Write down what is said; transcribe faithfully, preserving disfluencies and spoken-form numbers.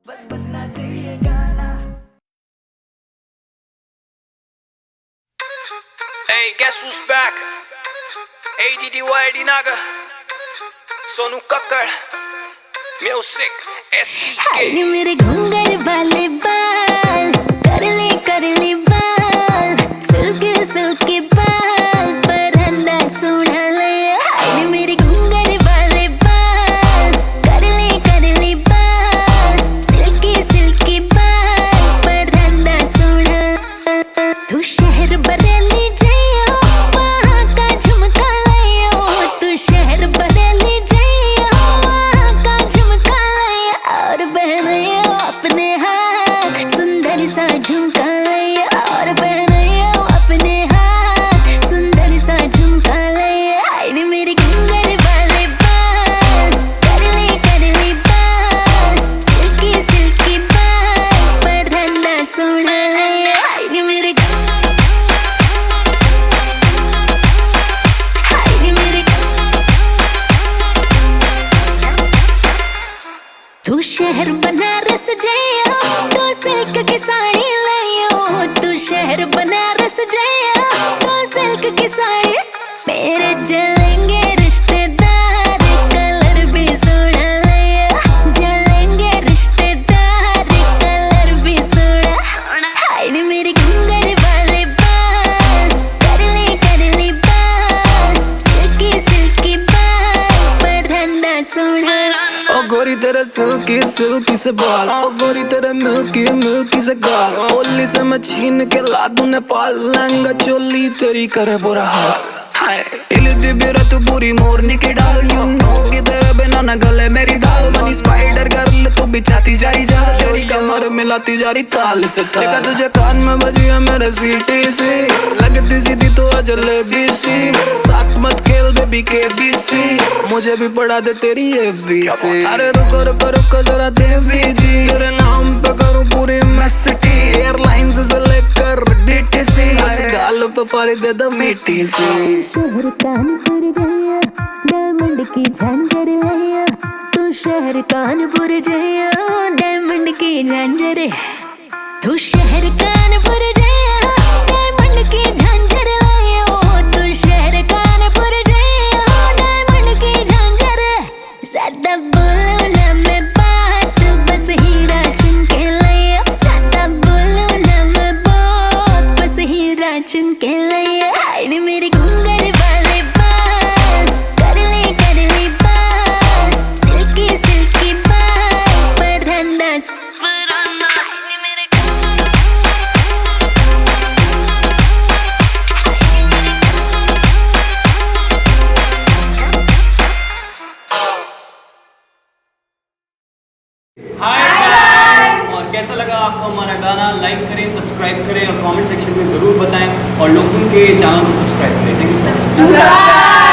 बस बजना चाहिए गाना। Hey, guess who's back? A D D Y D Naga, Sonu Kakkar, Music, S T K. हाय मेरे घुंघर वाले बाल, करले करले बाल, सिल्की सिल्की बाल, परहना सोना ले। हाय मेरे घुंघर वाले बाल, करले करले बाल, सिल्की सिल्की बाल, परहना सोना। तू शहर बरेली जाइयो, वहाँ का झुमका लाइयो। तू शहर बरेली जाइयो, वहाँ का झुमका लाइयो। और पहनियो अपने हाथ सुंदर सा झुमका लाइयो। और पहनियो अपने हाथ सुंदर सा झुमका लाइयो। हाय रे मेरे घुंघर वाले बाल, करले करले बाल, सिल्की सिल्की बाल, परहना सोना लाइयो। हाय रे मेरे हाय रे मेरे तू शहर बनारस जाइयो, तू सिल्क की साड़ी लाइयो। तू शहर बनारस जाइयो, तू सिल्क की साड़ी। मेरे जलेंगे रिश्तेदार, कलर भी सोना लाइयो। जलेंगे रिश्तेदार, कलर भी सोना। हाय रे मेरे घुंघर वाले बाल, करले करले बाल, सिल्की सिल्की बाल, परहना सोना। ओ गोरी तेरे सिल्की सिल्की से बाल, ओ गोरी तेरे मिल्की मिल्की से गाल। ओली से मैं छीन के ला दूं नेपाल, लहंगा चोली तेरी करे बुरा हाल। हाय हिलती बिरा तू पूरी मोरनी की डाल, यू नो कि तेरे बिना न गले मेरी दाल। बनी स्पाइडर गर्ल तू बिछाती जारी जाल, तेरी कमर मिलाती जा रही ताल से ताल। देखा तुझे कान में बजी है मेरे सीटी सी, लगती सीधी तो आ जलेबी सी। मेरे साथ मत खेल बेबी के बी सी, मुझे भी पढ़ा दे तेरी ए बी सी। अरे रुको रुको रुको जरा देवी जी, तेरे नाम पे करूँ पूरी मैं सिटी। एयरलाइंस से लेकर डीटीसी, बस गाल पे पारी दे दो मीठी सी। शहर कानपुर जाइयो, डायमंड की झांझर लाइयो। तू शहर कानपुर जाइयो, डायमंड की झांझर। तू शहर कानपुर जाइयो, डायमंड की झांझर लाइयो। तू शहर कानपुर जाइयो, डायमंड की झांझर। ज्यादा बोलो ना मैं बात, बस हीरा चुन के लाइयो। ज्यादा बोलो ना मैं बात, बस हीरा चुन के लाइयो। हाय रे मेरे घुंघर वाले बाल, करले करले बाल, सिल्की सिल्की बाल, परहना परहना। हाय रे मेरे हाय गाइस, और कैसा लगा आपको हमारा गाना? लाइक करें, सब्सक्राइब करें और कमेंट सेक्शन में ज़रूर बताएं, और लोगों के चैनल को सब्सक्राइब करें। Thank you so much.